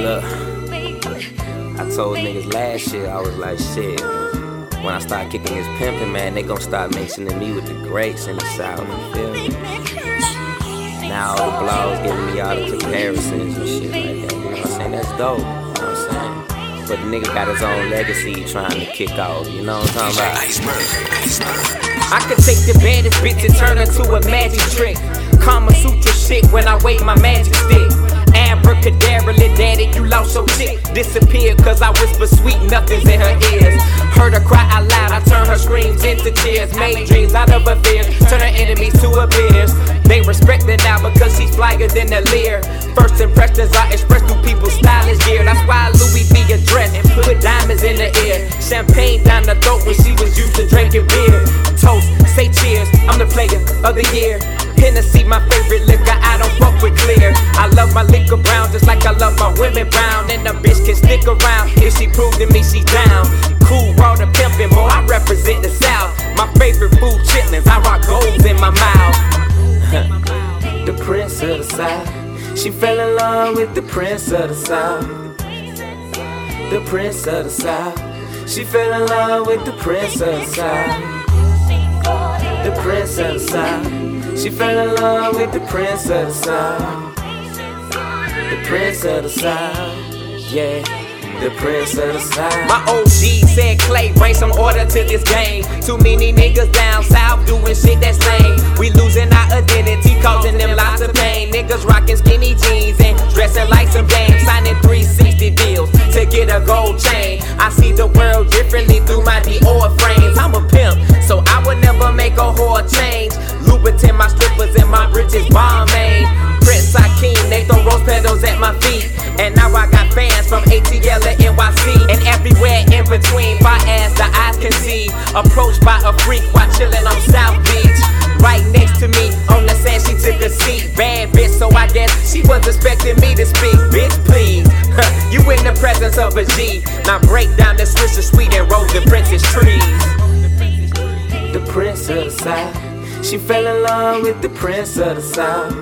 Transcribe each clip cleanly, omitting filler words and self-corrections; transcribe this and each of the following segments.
Look, I told niggas last year, I was like, shit, when I start kicking this pimpin', man, they gon' start mentioning me with the greats in the South, you feel me? Now all the blogs giving me all the comparisons and shit like that, you know what I'm saying? That's dope, you know what I'm saying? But the nigga got his own legacy trying to kick off, you know what I'm talking about? I could take the baddest bitch and turn her to a magic trick. Kama Sutra shit when I wave my magic stick. Abracadabra, little daddy, you lost your chick. Disappeared cause I whisper sweet nothings in her ears. Heard her cry out loud, I turn her screams into tears. Made dreams out of her fears, turn her enemies to her peers. They respect her now because she's flyer than a leer. First impressions are expressed through people's stylish gear. That's why Louis V addressed and put diamonds in the ear. Champagne down the throat when she was used to drinking beer. Toast, say cheers, I'm the player of the year. Hennessy, my favorite liquor, I don't fuck with clear. I love my liquor brown just like I love my women brown. And the bitch can stick around if she prove to me she down. Cool, raw the pimpin', boy, I represent the South. My favorite food, chitlins, I rock golds in my mouth. The Prince of the South, she fell in love with the Prince of the South. The Prince of the South, she fell in love with the Prince of the South. The Prince of the South, she fell in love with the Prince of the South. The Prince of the South, yeah, the Prince of the South. My OG said, Clay, bring some order to this game. Too many niggas down south doing shit that's lame. We losing our identity, causing them lots of pain. Niggas rocking skinny jeans and dressing like some games. Signing 360 deals to get a gold chain. I see the world differently through my Dior frames. I'm a pimp, so I would never make a whore change. Louboutin my strippers and my britches Balmain. Prince Hakeem, they throw rose petals at my feet. And now I got fans from ATL and NYC. And everywhere in between, far as the eyes can see. Approached by a freak while chillin' on South Beach. Right next to me, on the sand she took a seat. Bad bitch, so I guess she was expecting me to speak. Bitch, please, you in the presence of a G. Now break down the Swisher Sweet and roll the Princess trees. The Prince of the South, she fell in love with the Prince of the South.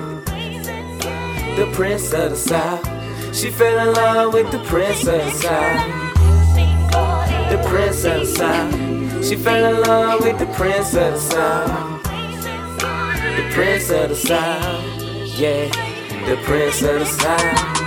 The Prince of the South, she fell in love with the Prince of the South. The Prince of the South, she fell in love with the Prince of the South. The Prince of the South, yeah, the Prince of the South.